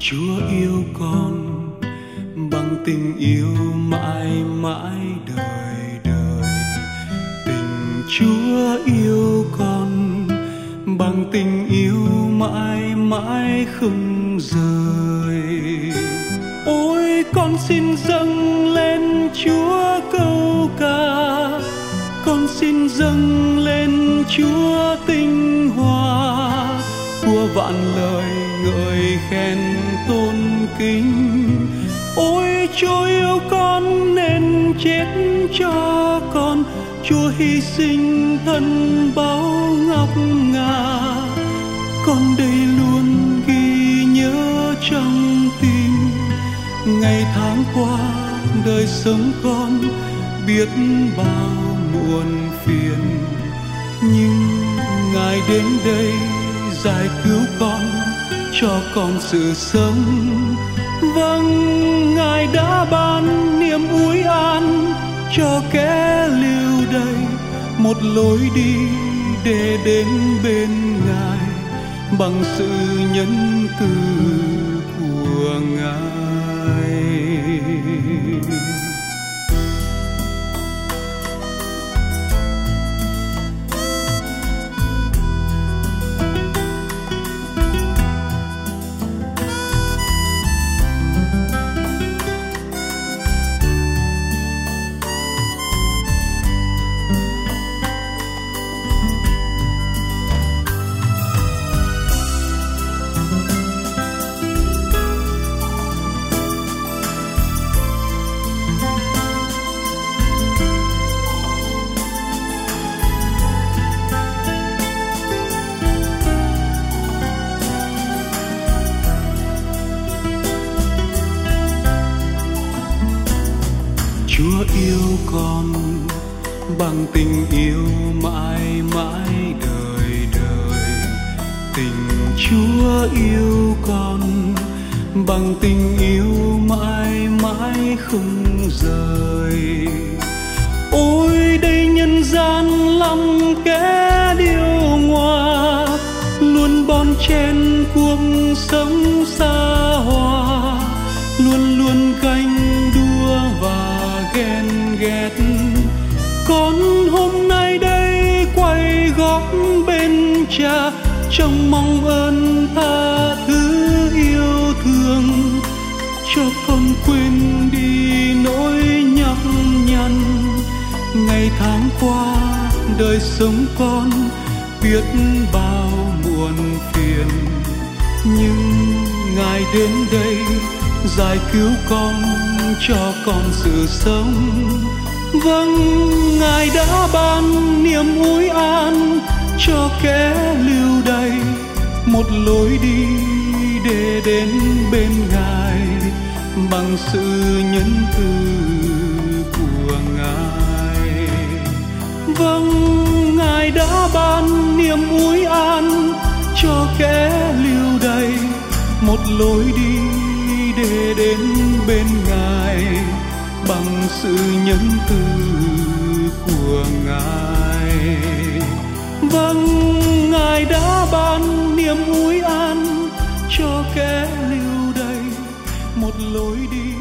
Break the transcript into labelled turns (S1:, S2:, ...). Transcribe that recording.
S1: Chúa yêu con bằng tình yêu mãi mãi đời đời. Tình Chúa yêu con bằng tình yêu mãi mãi không rời. Ôi con xin dâng lên Chúa câu ca, con xin dâng lên Chúa tinh hoa của vạn lời ngợi khen tôn kính. Ôi Chúa yêu con nên chết cho con, Chúa hy sinh thân báu ngọc ngà. Con đây luôn ghi nhớ trong tim, ngày tháng qua đời sống con biết bao muộn phiền, nhưng Ngài đến đây giải cứu con, cho con sự sống. Vâng, Ngài đã ban niềm ủi an cho kẻ lưu đày, một lối đi để đến bên Ngài bằng sự nhân từ của Ngài. Chúa yêu con bằng tình yêu mãi mãi đời đời. Tình Chúa yêu con bằng tình yêu mãi mãi không rời. Ôi đây nhân gian lắm kẻ điêu ngoa, luôn bon chen cuộc sống xa hoa, luôn luôn ganh đua và ghen ghét. Con hôm nay đây quay gót bên Cha, trong mong ơn tha thứ yêu thương, cho con quên đi nỗi nhọc nhằn. Ngày tháng qua đời sống con biết bao muộn phiền, nhưng Ngài đến đây giải cứu con, cho con sự sống. Vâng, Ngài đã ban niềm ủi an cho kẻ lưu đày, một lối đi để đến bên Ngài bằng sự nhân từ của Ngài. Vâng, Ngài đã ban niềm ủi an cho kẻ lưu đày, một lối đi để đến bên Ngài bằng sự nhân từ của Ngài. Vâng, Ngài đã ban niềm ủi an cho kẻ lưu đày, một lối đi